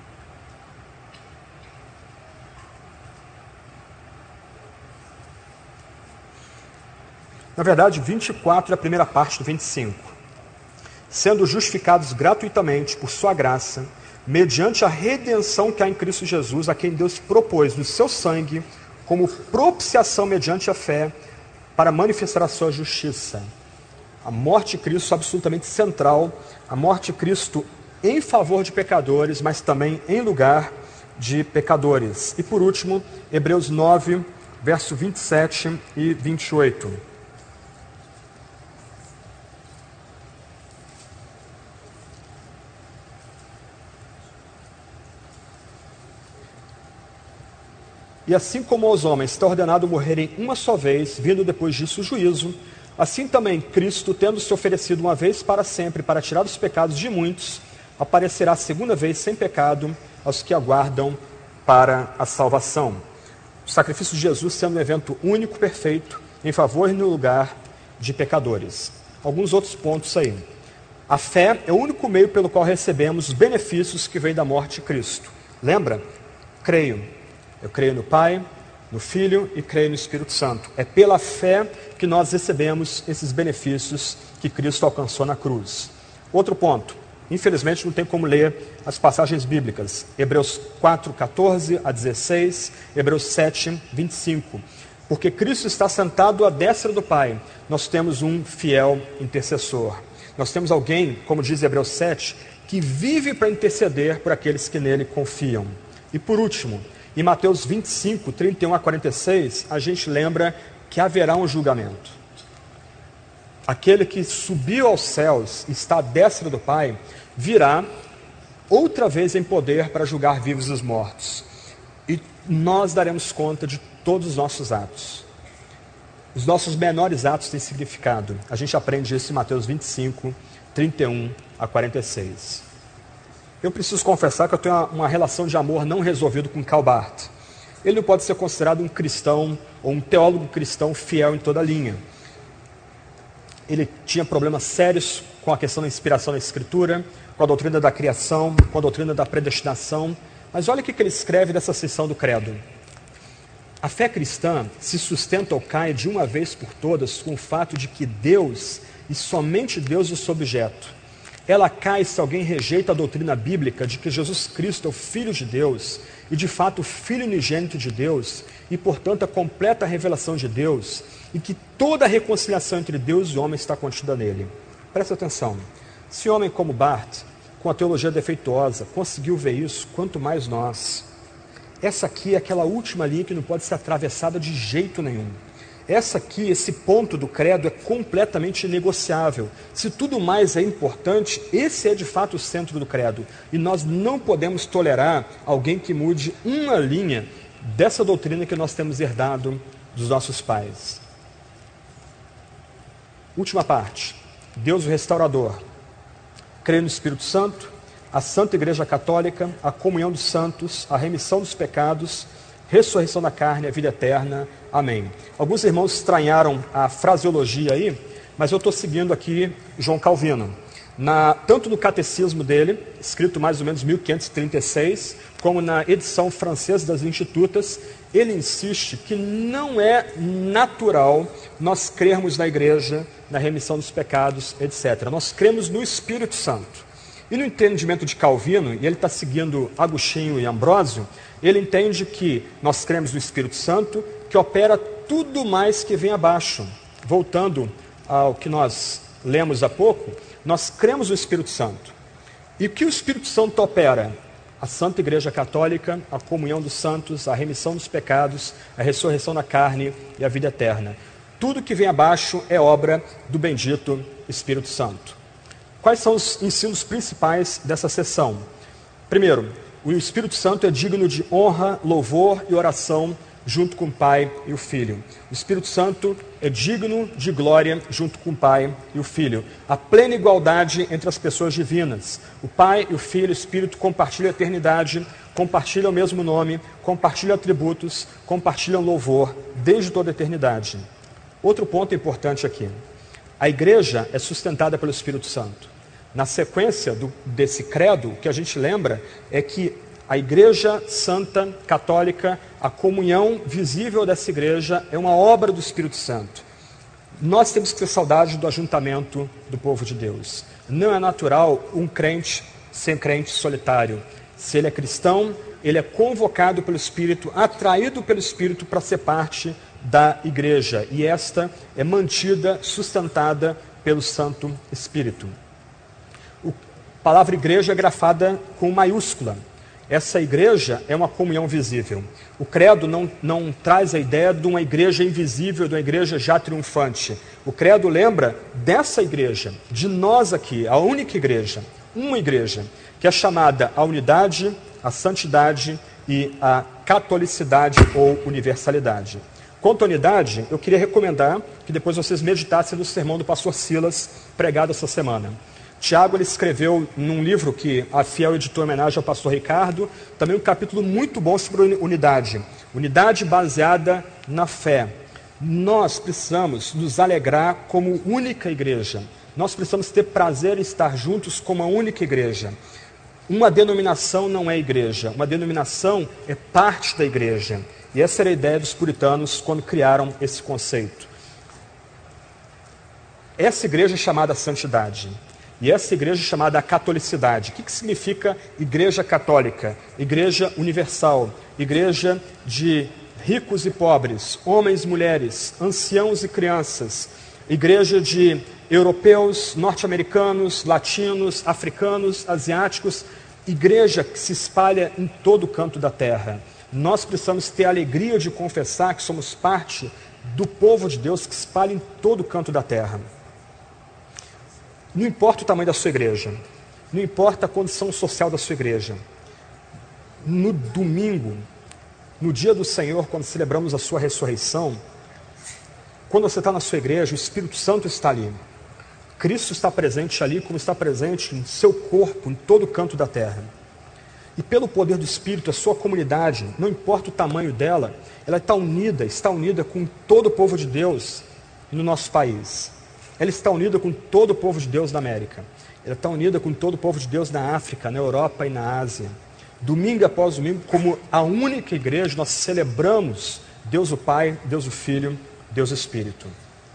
Na verdade, vinte e quatro é a primeira parte do vinte e cinco. Sendo justificados gratuitamente por sua graça, mediante a redenção que há em Cristo Jesus, a quem Deus propôs no seu sangue, como propiciação mediante a fé, para manifestar a sua justiça. A morte de Cristo é absolutamente central, a morte de Cristo em favor de pecadores, mas também em lugar de pecadores. E por último, Hebreus nove, verso vinte e sete e vinte e oito. E assim como aos homens está ordenado morrerem uma só vez, vindo depois disso o juízo, assim também Cristo, tendo se oferecido uma vez para sempre para tirar os pecados de muitos, aparecerá a segunda vez sem pecado aos que aguardam para a salvação. O sacrifício de Jesus sendo um evento único, perfeito, em favor e no lugar de pecadores. Alguns outros pontos aí. A fé é o único meio pelo qual recebemos os benefícios que vêm da morte de Cristo. Lembra? Creio. Eu creio no Pai, no Filho e creio no Espírito Santo. É pela fé que nós recebemos esses benefícios que Cristo alcançou na cruz. Outro ponto. Infelizmente não tem como ler as passagens bíblicas. Hebreus quatro, quatorze a dezesseis, Hebreus sete, vinte e cinco. Porque Cristo está sentado à destra do Pai. Nós temos um fiel intercessor. Nós temos alguém, como diz Hebreus sete, que vive para interceder por aqueles que nele confiam. E por último, em Mateus vinte e cinco, trinta e um a quarenta e seis, a gente lembra que haverá um julgamento. Aquele que subiu aos céus, está à destra do Pai, virá outra vez em poder para julgar vivos e os mortos. E nós daremos conta de todos os nossos atos. Os nossos menores atos têm significado. A gente aprende isso em Mateus vinte e cinco, trinta e um a quarenta e seis. Eu preciso confessar que eu tenho uma, uma relação de amor não resolvida com Karl Barth. Ele não pode ser considerado um cristão ou um teólogo cristão fiel em toda a linha. Ele tinha problemas sérios com a questão da inspiração na Escritura, com a doutrina da criação, com a doutrina da predestinação. Mas olha o que ele escreve dessa seção do Credo. A fé cristã se sustenta ou cai de uma vez por todas com o fato de que Deus, e somente Deus, é o seu objeto. Ela cai se alguém rejeita a doutrina bíblica de que Jesus Cristo é o Filho de Deus, e de fato o Filho unigênito de Deus, e portanto a completa revelação de Deus, e que toda a reconciliação entre Deus e o homem está contida nele. Presta atenção. Se homem como Barth, com a teologia defeituosa, conseguiu ver isso, quanto mais nós. Essa aqui é aquela última linha que não pode ser atravessada de jeito nenhum. Essa aqui, esse ponto do credo é completamente inegociável. Se tudo mais é importante, esse é de fato o centro do credo. E nós não podemos tolerar alguém que mude uma linha dessa doutrina que nós temos herdado dos nossos pais. Última parte. Deus o restaurador. Creio no Espírito Santo, a Santa Igreja Católica, a comunhão dos santos, a remissão dos pecados, ressurreição da carne, a vida eterna. Amém. Alguns irmãos estranharam a fraseologia aí, mas eu estou seguindo aqui João Calvino. Na, tanto no catecismo dele, escrito mais ou menos em mil quinhentos e trinta e seis, como na edição francesa das Institutas, ele insiste que não é natural nós crermos na igreja, na remissão dos pecados, etcétera. Nós cremos no Espírito Santo. E no entendimento de Calvino, e ele está seguindo Agostinho e Ambrósio, ele entende que nós cremos no Espírito Santo, que opera tudo mais que vem abaixo. Voltando ao que nós lemos há pouco, nós cremos no Espírito Santo. E o que o Espírito Santo opera? A Santa Igreja Católica, a comunhão dos santos, a remissão dos pecados, a ressurreição da carne e a vida eterna. Tudo que vem abaixo é obra do bendito Espírito Santo. Quais são os ensinos principais dessa sessão? Primeiro, o Espírito Santo é digno de honra, louvor e oração junto com o Pai e o Filho. O Espírito Santo é digno de glória junto com o Pai e o Filho. A plena igualdade entre as pessoas divinas. O Pai, o Filho e o Espírito compartilham a eternidade, compartilham o mesmo nome, compartilham atributos, compartilham louvor desde toda a eternidade. Outro ponto importante aqui. A igreja é sustentada pelo Espírito Santo. Na sequência do, desse credo, o que a gente lembra é que a Igreja Santa Católica, a comunhão visível dessa igreja, é uma obra do Espírito Santo. Nós temos que ter saudade do ajuntamento do povo de Deus. Não é natural um crente ser crente solitário. Se ele é cristão, ele é convocado pelo Espírito, atraído pelo Espírito para ser parte da igreja. E esta é mantida, sustentada pelo Santo Espírito. A palavra igreja é grafada com maiúscula. Essa igreja é uma comunhão visível. O credo não, não traz a ideia de uma igreja invisível, de uma igreja já triunfante. O credo lembra dessa igreja, de nós aqui, a única igreja, uma igreja, que é chamada a unidade, a santidade e a catolicidade ou universalidade. Quanto à unidade, eu queria recomendar que depois vocês meditassem no sermão do pastor Silas, pregado essa semana. Tiago ele escreveu num livro que a Fiel editou em homenagem ao pastor Ricardo, também um capítulo muito bom sobre unidade. Unidade baseada na fé. Nós precisamos nos alegrar como única igreja. Nós precisamos ter prazer em estar juntos como uma única igreja. Uma denominação não é igreja, uma denominação é parte da igreja. E essa era a ideia dos puritanos quando criaram esse conceito. Essa igreja é chamada santidade. E essa igreja é chamada catolicidade. O que, que significa igreja católica? Igreja universal, igreja de ricos e pobres, homens e mulheres, anciãos e crianças, igreja de europeus, norte-americanos, latinos, africanos, asiáticos, igreja que se espalha em todo canto da terra. Nós precisamos ter a alegria de confessar que somos parte do povo de Deus que se espalha em todo canto da terra. Não importa o tamanho da sua igreja, não importa a condição social da sua igreja. No domingo, no dia do Senhor, quando celebramos a sua ressurreição, quando você está na sua igreja, o Espírito Santo está ali. Cristo está presente ali, como está presente em seu corpo, em todo canto da terra. E pelo poder do Espírito, a sua comunidade, não importa o tamanho dela, ela está unida, está unida com todo o povo de Deus no nosso país. Ela está unida com todo o povo de Deus na América. Ela está unida com todo o povo de Deus na África, na Europa e na Ásia. Domingo após domingo, como a única igreja, nós celebramos Deus o Pai, Deus o Filho, Deus o Espírito.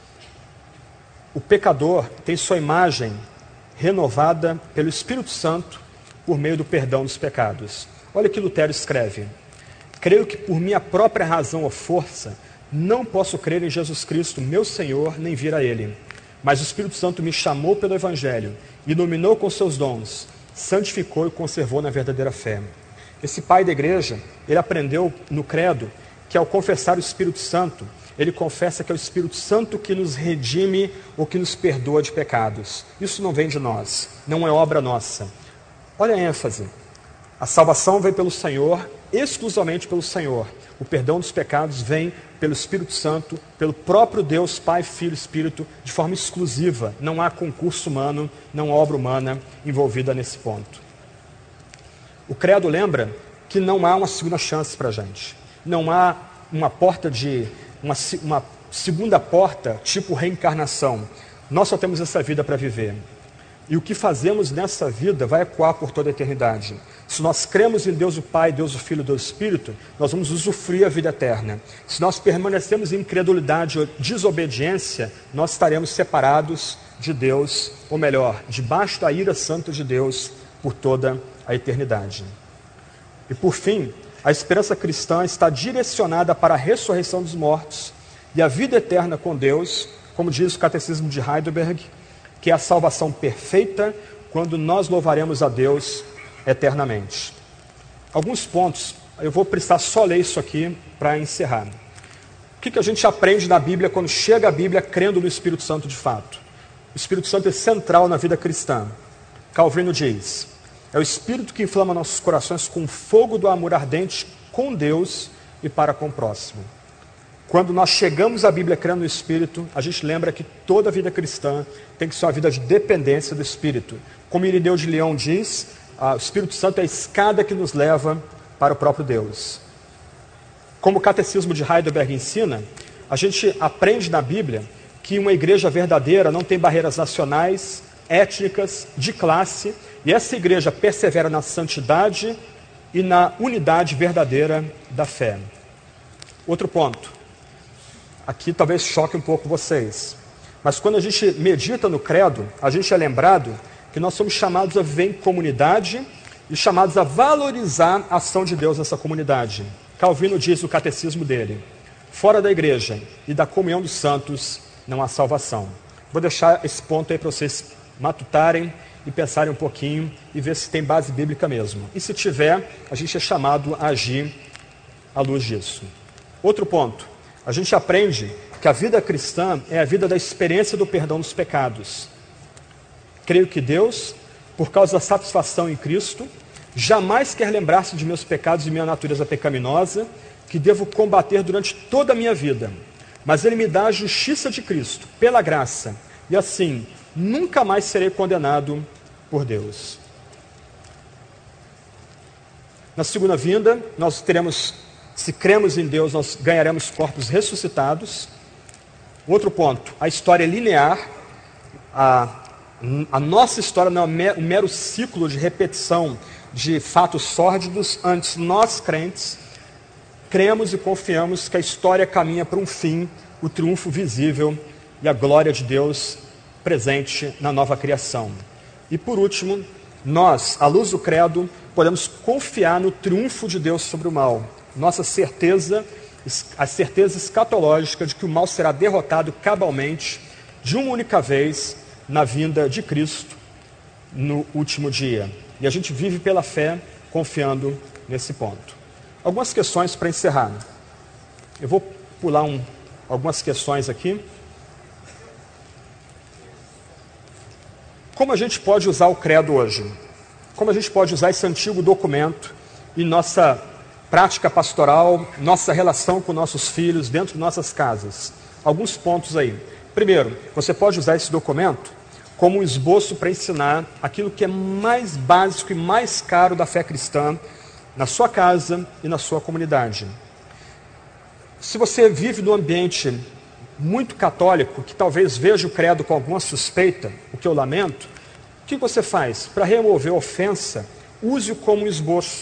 O pecador tem sua imagem renovada pelo Espírito Santo por meio do perdão dos pecados. Olha o que Lutero escreve. Creio que por minha própria razão ou força, não posso crer em Jesus Cristo, meu Senhor, nem vir a Ele. Mas o Espírito Santo me chamou pelo Evangelho, iluminou com seus dons, santificou e conservou na verdadeira fé. Esse pai da igreja, ele aprendeu no credo que ao confessar o Espírito Santo, ele confessa que é o Espírito Santo que nos redime ou que nos perdoa de pecados. Isso não vem de nós, não é obra nossa. Olha a ênfase. A salvação vem pelo Senhor, exclusivamente pelo Senhor. O perdão dos pecados vem pelo Espírito Santo, pelo próprio Deus, Pai, Filho e Espírito, de forma exclusiva. Não há concurso humano, não há obra humana envolvida nesse ponto. O credo lembra que não há uma segunda chance para a gente. Não há uma porta de... Uma, uma segunda porta, tipo reencarnação. Nós só temos essa vida para viver. E o que fazemos nessa vida vai ecoar por toda a eternidade. Se nós cremos em Deus o Pai, Deus o Filho e Deus o Espírito, nós vamos usufruir a vida eterna. Se nós permanecemos em incredulidade ou desobediência, nós estaremos separados de Deus, ou melhor, debaixo da ira santa de Deus por toda a eternidade. E por fim, a esperança cristã está direcionada para a ressurreição dos mortos e a vida eterna com Deus, como diz o Catecismo de Heidelberg, que é a salvação perfeita quando nós louvaremos a Deus eternamente. Alguns pontos, eu vou precisar só ler isso aqui para encerrar. O que, que a gente aprende na Bíblia quando chega a Bíblia crendo no Espírito Santo de fato? O Espírito Santo é central na vida cristã. Calvino diz, é o Espírito que inflama nossos corações com o fogo do amor ardente com Deus e para com o próximo. Quando nós chegamos à Bíblia crendo no Espírito, a gente lembra que toda a vida cristã tem que ser uma vida de dependência do Espírito. Como Irineu de Leão diz, ah, o Espírito Santo é a escada que nos leva para o próprio Deus. Como o Catecismo de Heidelberg ensina, a gente aprende na Bíblia que uma igreja verdadeira não tem barreiras nacionais, étnicas, de classe, e essa igreja persevera na santidade e na unidade verdadeira da fé. Outro ponto. Aqui talvez choque um pouco vocês. Mas quando a gente medita no credo, a gente é lembrado que nós somos chamados a viver em comunidade e chamados a valorizar a ação de Deus nessa comunidade. Calvino diz no catecismo dele, fora da igreja e da comunhão dos santos não há salvação. Vou deixar esse ponto aí para vocês matutarem e pensarem um pouquinho e ver se tem base bíblica mesmo. E se tiver, a gente é chamado a agir à luz disso. Outro ponto. A gente aprende que a vida cristã é a vida da experiência do perdão dos pecados. Creio que Deus, por causa da satisfação em Cristo, jamais quer lembrar-se de meus pecados e minha natureza pecaminosa, que devo combater durante toda a minha vida. Mas Ele me dá a justiça de Cristo, pela graça, e assim, nunca mais serei condenado por Deus. Na segunda vinda, nós teremos... Se cremos em Deus, nós ganharemos corpos ressuscitados. Outro ponto, a história é linear. A A nossa história não é um mero ciclo de repetição de fatos sórdidos. Antes, nós crentes cremos e confiamos que a história caminha para um fim, o triunfo visível e a glória de Deus presente na nova criação. E por último, nós, à luz do credo, podemos confiar no triunfo de Deus sobre o mal. Nossa certeza, a certeza escatológica de que o mal será derrotado cabalmente, de uma única vez, na vinda de Cristo no último dia. E a gente vive pela fé, confiando nesse ponto. Algumas questões para encerrar. Eu vou pular um, algumas questões aqui. Como a gente pode usar o credo hoje? Como a gente pode usar esse antigo documento em nossa prática pastoral, nossa relação com nossos filhos, dentro de nossas casas? Alguns pontos aí. Primeiro, você pode usar esse documento como um esboço para ensinar aquilo que é mais básico e mais caro da fé cristã na sua casa e na sua comunidade. Se você vive num ambiente muito católico, que talvez veja o credo com alguma suspeita, o que eu lamento, o que você faz? Para remover a ofensa, use-o como um esboço.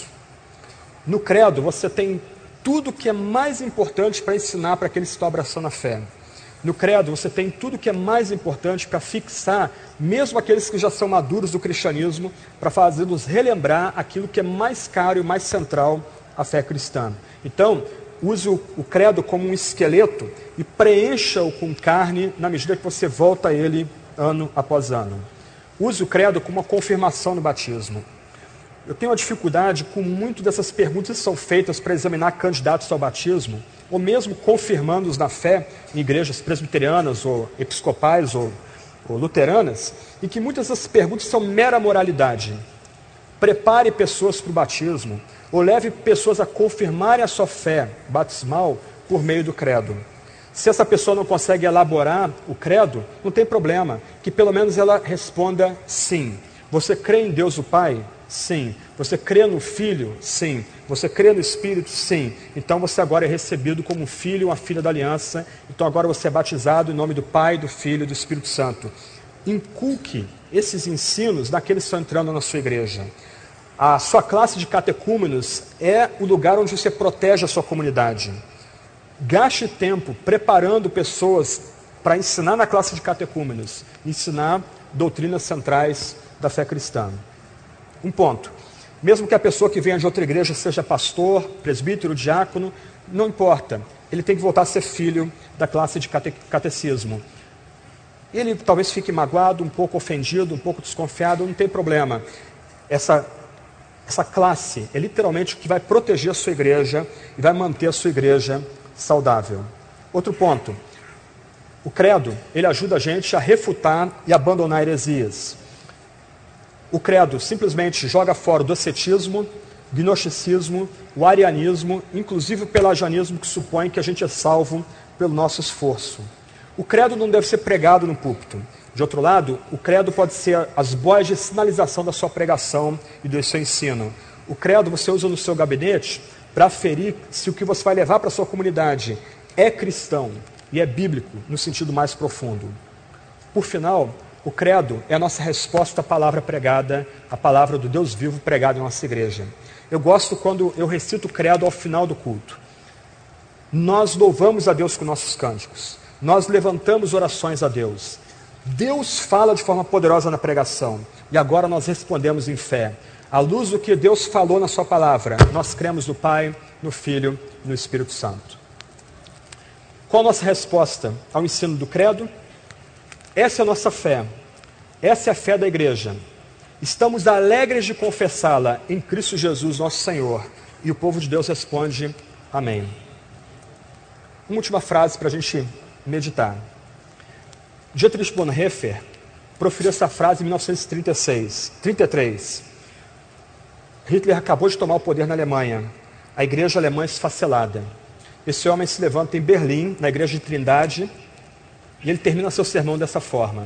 No credo, você tem tudo que é mais importante para ensinar para aqueles que estão abraçando a fé. No credo, você tem tudo que é mais importante para fixar, mesmo aqueles que já são maduros do cristianismo, para fazê-los relembrar aquilo que é mais caro e mais central à fé cristã. Então, use o, o credo como um esqueleto e preencha-o com carne na medida que você volta a ele ano após ano. Use o credo como uma confirmação no batismo. Eu tenho uma dificuldade com muito dessas perguntas que são feitas para examinar candidatos ao batismo, ou mesmo confirmando-os na fé em igrejas presbiterianas, ou episcopais, ou, ou luteranas, e que muitas dessas perguntas são mera moralidade. Prepare pessoas para o batismo, ou leve pessoas a confirmarem a sua fé batismal por meio do credo. Se essa pessoa não consegue elaborar o credo, não tem problema, que pelo menos ela responda sim. Você crê em Deus o Pai? Sim. Você crê no Filho? Sim. Você crê no Espírito? Sim. Então você agora é recebido como um filho, uma filha da aliança. Então agora você é batizado em nome do Pai, do Filho e do Espírito Santo. Inculque esses ensinos naqueles que estão entrando na sua igreja. A sua classe de catecúmenos é o lugar onde você protege a sua comunidade. Gaste tempo preparando pessoas para ensinar na classe de catecúmenos, ensinar doutrinas centrais da fé cristã. Um ponto. Mesmo que a pessoa que venha de outra igreja seja pastor, presbítero, diácono, não importa. Ele tem que voltar a ser filho da classe de cate- catecismo. Ele talvez fique magoado, um pouco ofendido, um pouco desconfiado, não tem problema. Essa, essa classe é literalmente o que vai proteger a sua igreja e vai manter a sua igreja saudável. Outro ponto. O credo, ele ajuda a gente a refutar e abandonar heresias. O credo simplesmente joga fora o docetismo, o gnosticismo, o arianismo, inclusive o pelagianismo, que supõe que a gente é salvo pelo nosso esforço. O credo não deve ser pregado no púlpito. De outro lado, o credo pode ser as boias de sinalização da sua pregação e do seu ensino. O credo você usa no seu gabinete para aferir se o que você vai levar para a sua comunidade é cristão e é bíblico no sentido mais profundo. Por final, o credo é a nossa resposta à palavra pregada, à palavra do Deus vivo pregada em nossa igreja. Eu gosto quando eu recito o credo ao final do culto. Nós louvamos a Deus com nossos cânticos. Nós levantamos orações a Deus. Deus fala de forma poderosa na pregação. E agora nós respondemos em fé. À luz do que Deus falou na sua palavra, nós cremos no Pai, no Filho e no Espírito Santo. Qual a nossa resposta ao ensino do credo? Essa é a nossa fé. Essa é a fé da igreja. Estamos alegres de confessá-la em Cristo Jesus, nosso Senhor. E o povo de Deus responde, amém. Uma última frase para a gente meditar. Dietrich Bonhoeffer proferiu essa frase em mil novecentos e trinta e seis, trinta e três. Hitler acabou de tomar o poder na Alemanha. A igreja alemã é esfacelada. Esse homem se levanta em Berlim, na igreja de Trindade, e ele termina seu sermão dessa forma.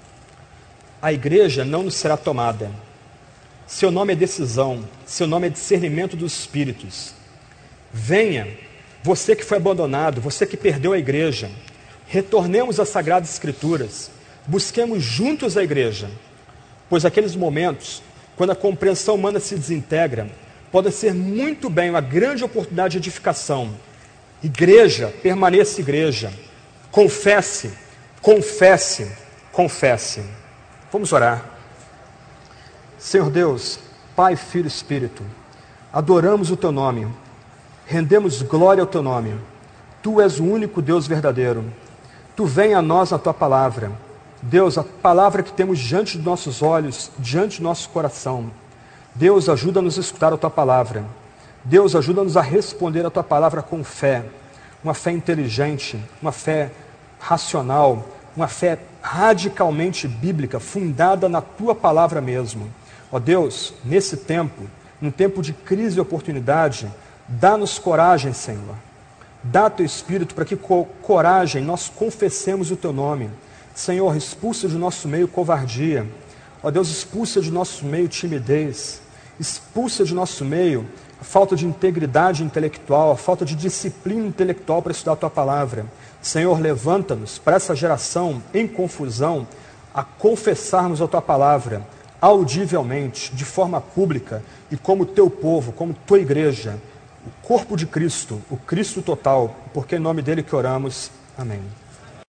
A igreja não nos será tomada. Seu nome é decisão, seu nome é discernimento dos espíritos. Venha, você que foi abandonado, você que perdeu a igreja, retornemos às Sagradas Escrituras, busquemos juntos a igreja, pois aqueles momentos, quando a compreensão humana se desintegra, podem ser muito bem uma grande oportunidade de edificação. Igreja, permaneça igreja. Confesse, confesse, confesse. Vamos orar. Senhor Deus, Pai, Filho e Espírito, adoramos o Teu nome, rendemos glória ao Teu nome. Tu és o único Deus verdadeiro. Tu vem a nós na Tua palavra. Deus, a palavra que temos diante dos nossos olhos, diante do nosso coração. Deus, ajuda-nos a escutar a Tua palavra. Deus, ajuda-nos a responder a Tua palavra com fé. Uma fé inteligente, uma fé racional, uma fé radicalmente bíblica, fundada na Tua palavra mesmo. Ó Deus, nesse tempo, num tempo de crise e oportunidade, dá-nos coragem, Senhor. Dá Teu Espírito para que com coragem nós confessemos o Teu nome. Senhor, expulsa de nosso meio covardia. Ó Deus, expulsa de nosso meio timidez. Expulsa de nosso meio a falta de integridade intelectual, a falta de disciplina intelectual para estudar a Tua palavra. Senhor, levanta-nos para essa geração em confusão a confessarmos a Tua palavra audivelmente, de forma pública e como Teu povo, como Tua igreja, o corpo de Cristo, o Cristo total, porque em nome dele que oramos. Amém.